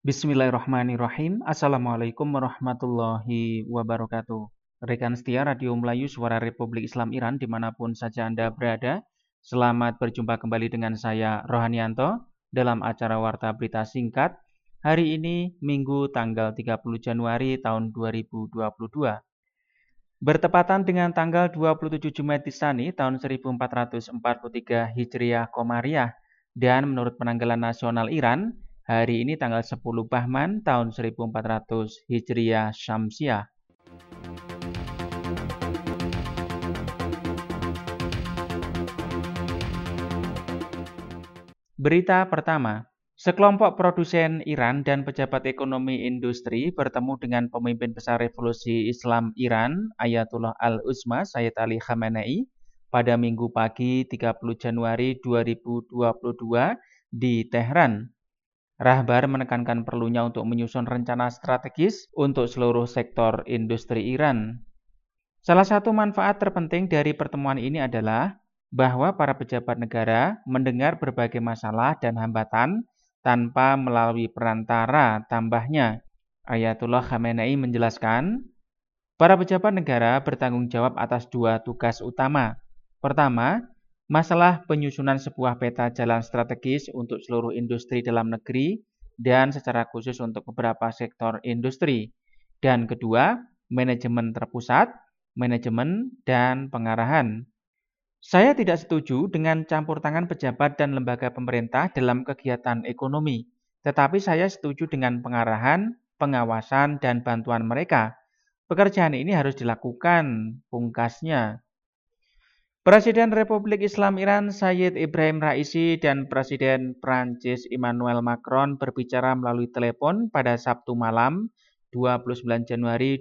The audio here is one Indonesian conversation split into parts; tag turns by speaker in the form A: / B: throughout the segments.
A: Bismillahirrahmanirrahim. Assalamualaikum warahmatullahi wabarakatuh. Rekan setia Radio Melayu Suara Republik Islam Iran dimanapun saja Anda berada. Selamat berjumpa kembali dengan saya Rohanianto dalam acara Warta Berita Singkat. Hari ini Minggu tanggal 30 Januari tahun 2022. Bertepatan dengan tanggal 27 Jumada Tsani tahun 1443 Hijriah Komariah dan menurut penanggalan nasional Iran, hari ini tanggal 10 Bahman tahun 1400 Hijriah Syamsiah. Berita pertama, sekelompok produsen Iran dan pejabat ekonomi industri bertemu dengan pemimpin besar revolusi Islam Iran, Ayatullah Al-Uzma Sayyid Ali Khamenei, pada Minggu pagi 30 Januari 2022 di Tehran. Rahbar menekankan perlunya untuk menyusun rencana strategis untuk seluruh sektor industri Iran. Salah satu manfaat terpenting dari pertemuan ini adalah bahwa para pejabat negara mendengar berbagai masalah dan hambatan tanpa melalui perantara, tambahnya. Ayatullah Khamenei menjelaskan, para pejabat negara bertanggung jawab atas dua tugas utama. Pertama, masalah penyusunan sebuah peta jalan strategis untuk seluruh industri dalam negeri dan secara khusus untuk beberapa sektor industri. Dan kedua, manajemen terpusat, manajemen dan pengarahan. Saya tidak setuju dengan campur tangan pejabat dan lembaga pemerintah dalam kegiatan ekonomi, tetapi saya setuju dengan pengarahan, pengawasan, dan bantuan mereka. Pekerjaan ini harus dilakukan, pungkasnya. Presiden Republik Islam Iran Sayyid Ibrahim Raisi dan Presiden Prancis Emmanuel Macron berbicara melalui telepon pada Sabtu malam 29 Januari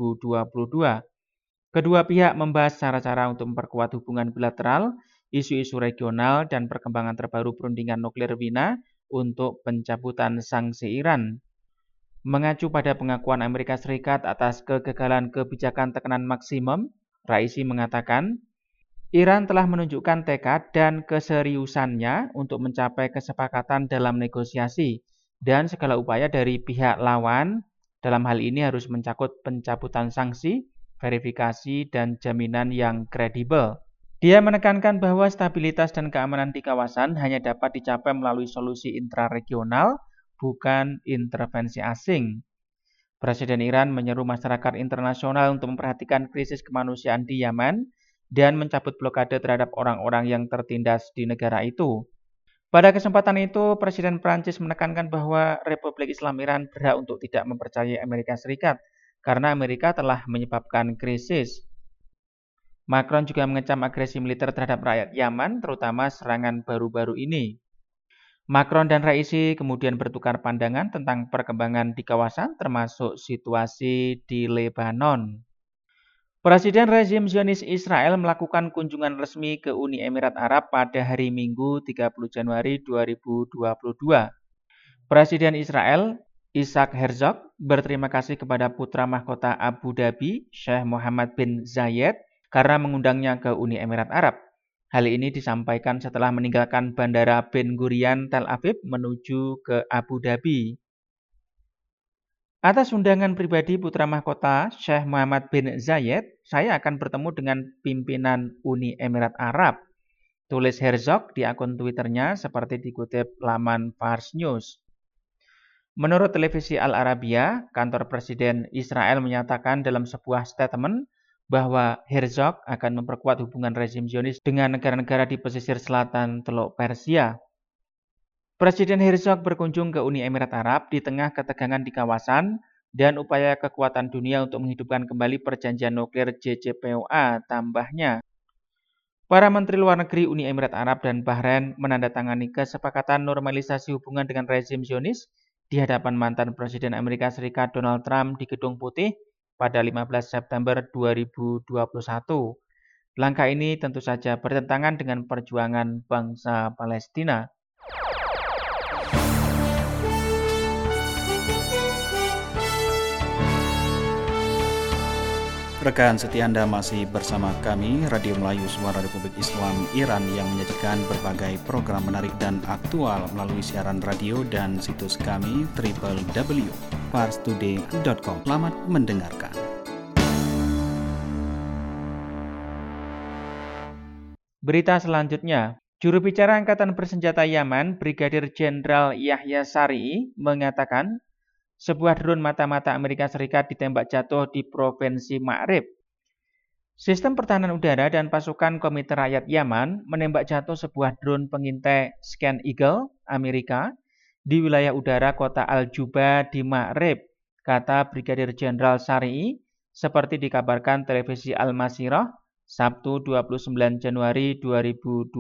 A: 2022. Kedua pihak membahas cara-cara untuk memperkuat hubungan bilateral, isu-isu regional, dan perkembangan terbaru perundingan nuklir Wina untuk pencabutan sanksi Iran. Mengacu pada pengakuan Amerika Serikat atas kegagalan kebijakan tekanan maksimum, Raisi mengatakan, Iran telah menunjukkan tekad dan keseriusannya untuk mencapai kesepakatan dalam negosiasi, dan segala upaya dari pihak lawan dalam hal ini harus mencakup pencabutan sanksi, verifikasi, dan jaminan yang kredibel. Dia menekankan bahwa stabilitas dan keamanan di kawasan hanya dapat dicapai melalui solusi intraregional, bukan intervensi asing. Presiden Iran menyeru masyarakat internasional untuk memperhatikan krisis kemanusiaan di Yaman dan mencabut blokade terhadap orang-orang yang tertindas di negara itu. Pada kesempatan itu, Presiden Prancis menekankan bahwa Republik Islam Iran berhak untuk tidak mempercayai Amerika Serikat karena Amerika telah menyebabkan krisis. Macron juga mengecam agresi militer terhadap rakyat Yaman, terutama serangan baru-baru ini. Macron dan Raisi kemudian bertukar pandangan tentang perkembangan di kawasan, termasuk situasi di Lebanon. Presiden rezim Zionis Israel melakukan kunjungan resmi ke Uni Emirat Arab pada hari Minggu 30 Januari 2022. Presiden Israel, Isaac Herzog, berterima kasih kepada putra mahkota Abu Dhabi, Sheikh Mohammed bin Zayed, karena mengundangnya ke Uni Emirat Arab. Hal ini disampaikan setelah meninggalkan Bandara Ben Gurion Tel Aviv menuju ke Abu Dhabi. Atas undangan pribadi putra mahkota Sheikh Mohammed bin Zayed, saya akan bertemu dengan pimpinan Uni Emirat Arab, tulis Herzog di akun Twitternya seperti dikutip laman Fars News. Menurut televisi Al Arabiya, kantor Presiden Israel menyatakan dalam sebuah statement bahwa Herzog akan memperkuat hubungan rezim Zionis dengan negara-negara di pesisir selatan Teluk Persia. Presiden Herzog berkunjung ke Uni Emirat Arab di tengah ketegangan di kawasan dan upaya kekuatan dunia untuk menghidupkan kembali perjanjian nuklir JCPOA, tambahnya. Para Menteri Luar Negeri Uni Emirat Arab dan Bahrain menandatangani kesepakatan normalisasi hubungan dengan rezim Zionis di hadapan mantan Presiden Amerika Serikat Donald Trump di Gedung Putih pada 15 September 2021. Langkah ini tentu saja bertentangan dengan perjuangan bangsa Palestina.
B: Rekan setia Anda masih bersama kami, Radio Melayu Suara Republik Islam Iran yang menyajikan berbagai program menarik dan aktual melalui siaran radio dan situs kami www.parstoday.com. Selamat mendengarkan.
A: Berita selanjutnya, juru bicara Angkatan Bersenjata Yaman, Brigadir Jenderal Yahya Sari, mengatakan sebuah drone mata-mata Amerika Serikat ditembak jatuh di Provinsi Ma'rib. Sistem pertahanan udara dan pasukan Komite Rakyat Yaman menembak jatuh sebuah drone pengintai Scan Eagle Amerika di wilayah udara kota Al-Juba di Ma'rib, kata Brigadir Jenderal Sari, seperti dikabarkan televisi Al-Masirah Sabtu 29 Januari 2022.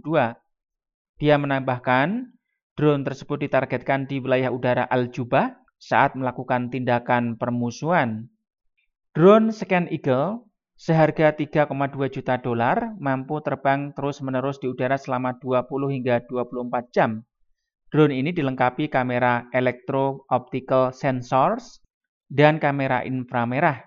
A: Dia menambahkan, drone tersebut ditargetkan di wilayah udara Al-Juba saat melakukan tindakan permusuhan. Drone Scan Eagle seharga 3,2 juta dolar mampu terbang terus-menerus di udara selama 20 hingga 24 jam. Drone ini dilengkapi kamera electro-optical sensors dan kamera inframerah.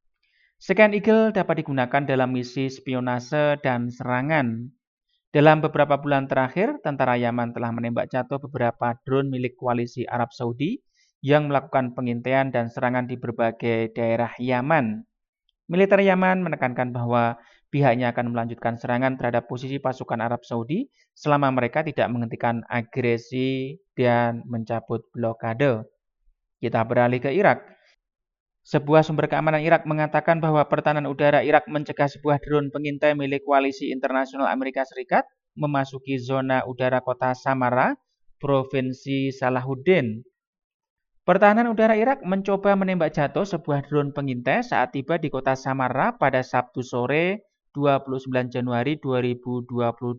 A: Scan Eagle dapat digunakan dalam misi spionase dan serangan. Dalam beberapa bulan terakhir, tentara Yaman telah menembak jatuh beberapa drone milik koalisi Arab Saudi yang melakukan pengintaian dan serangan di berbagai daerah Yaman. Militer Yaman menekankan bahwa pihaknya akan melanjutkan serangan terhadap posisi pasukan Arab Saudi selama mereka tidak menghentikan agresi dan mencabut blokade. Kita beralih ke Irak. Sebuah sumber keamanan Irak mengatakan bahwa pertahanan udara Irak mencegah sebuah drone pengintai milik koalisi internasional Amerika Serikat memasuki zona udara kota Samarra, Provinsi Salahuddin. Pertahanan udara Irak mencoba menembak jatuh sebuah drone pengintai saat tiba di kota Samarra pada Sabtu sore 29 Januari 2022,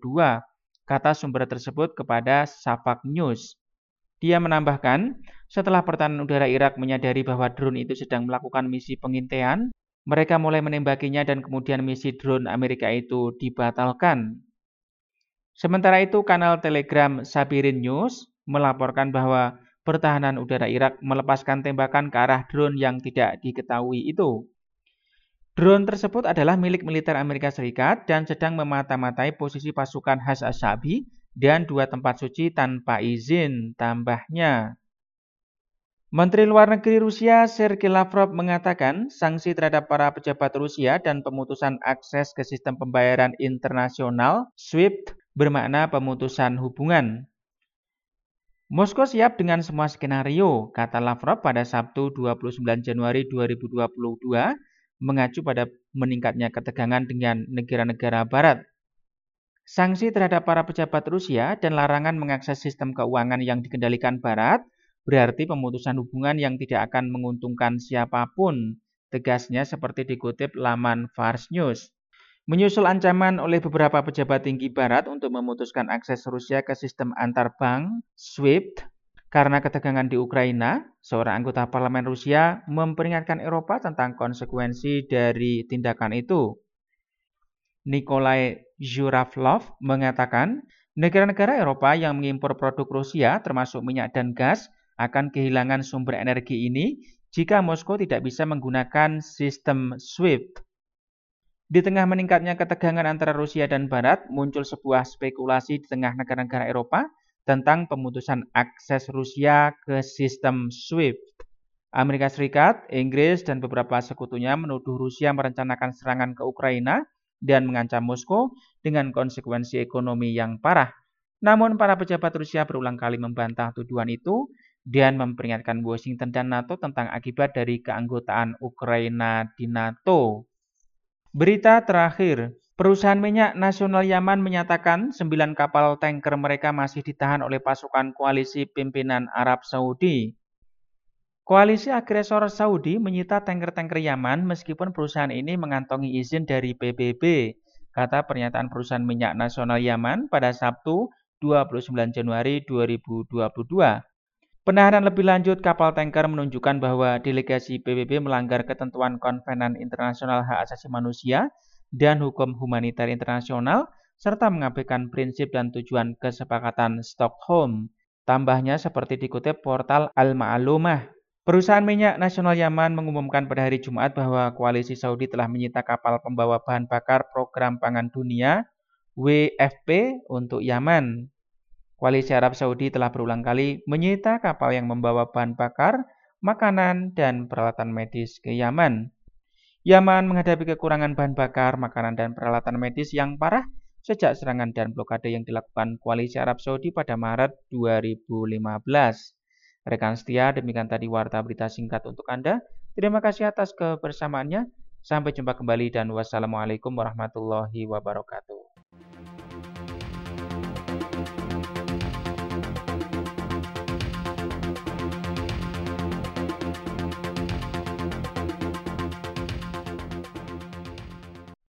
A: kata sumber tersebut kepada Shafaq News. Dia menambahkan, setelah pertahanan udara Irak menyadari bahwa drone itu sedang melakukan misi pengintaian, mereka mulai menembakinya dan kemudian misi drone Amerika itu dibatalkan. Sementara itu, kanal Telegram Sabirin News melaporkan bahwa pertahanan udara Irak melepaskan tembakan ke arah drone yang tidak diketahui itu. Drone tersebut adalah milik militer Amerika Serikat dan sedang memata-matai posisi pasukan Hashd Ash-Sha'bi dan 2 tempat suci tanpa izin, tambahnya. Menteri Luar Negeri Rusia Sergei Lavrov mengatakan sanksi terhadap para pejabat Rusia dan pemutusan akses ke sistem pembayaran internasional SWIFT bermakna pemutusan hubungan. Moskow siap dengan semua skenario, kata Lavrov pada Sabtu 29 Januari 2022, mengacu pada meningkatnya ketegangan dengan negara-negara barat. Sanksi terhadap para pejabat Rusia dan larangan mengakses sistem keuangan yang dikendalikan barat berarti pemutusan hubungan yang tidak akan menguntungkan siapapun, tegasnya seperti dikutip laman Fars News. Menyusul ancaman oleh beberapa pejabat tinggi barat untuk memutuskan akses Rusia ke sistem antarbank SWIFT karena ketegangan di Ukraina, seorang anggota parlemen Rusia memperingatkan Eropa tentang konsekuensi dari tindakan itu. Nikolai Zhuravlov mengatakan, negara-negara Eropa yang mengimpor produk Rusia termasuk minyak dan gas akan kehilangan sumber energi ini jika Moskow tidak bisa menggunakan sistem SWIFT. Di tengah meningkatnya ketegangan antara Rusia dan Barat, muncul sebuah spekulasi di tengah negara-negara Eropa tentang pemutusan akses Rusia ke sistem SWIFT. Amerika Serikat, Inggris, dan beberapa sekutunya menuduh Rusia merencanakan serangan ke Ukraina dan mengancam Moskow dengan konsekuensi ekonomi yang parah. Namun para pejabat Rusia berulang kali membantah tuduhan itu dan memperingatkan Washington dan NATO tentang akibat dari keanggotaan Ukraina di NATO. Berita terakhir, perusahaan minyak nasional Yaman menyatakan 9 kapal tanker mereka masih ditahan oleh pasukan koalisi pimpinan Arab Saudi. Koalisi agresor Saudi menyita tanker-tanker Yaman meskipun perusahaan ini mengantongi izin dari PBB, kata pernyataan perusahaan minyak nasional Yaman pada Sabtu 29 Januari 2022. Penahanan lebih lanjut kapal tanker menunjukkan bahwa delegasi PBB melanggar ketentuan Konvenan Internasional Hak Asasi Manusia dan Hukum Humaniter Internasional serta mengabaikan prinsip dan tujuan kesepakatan Stockholm. Tambahnya seperti dikutip portal Al-Ma'lumah. Perusahaan minyak nasional Yaman mengumumkan pada hari Jumat bahwa koalisi Saudi telah menyita kapal pembawa bahan bakar Program Pangan Dunia WFP untuk Yaman. Koalisi Arab Saudi telah berulang kali menyita kapal yang membawa bahan bakar, makanan, dan peralatan medis ke Yaman. Yaman menghadapi kekurangan bahan bakar, makanan, dan peralatan medis yang parah sejak serangan dan blokade yang dilakukan koalisi Arab Saudi pada Maret 2015. Rekan setia, demikian tadi warta berita singkat untuk Anda. Terima kasih atas kebersamaannya. Sampai jumpa kembali dan wassalamualaikum warahmatullahi wabarakatuh.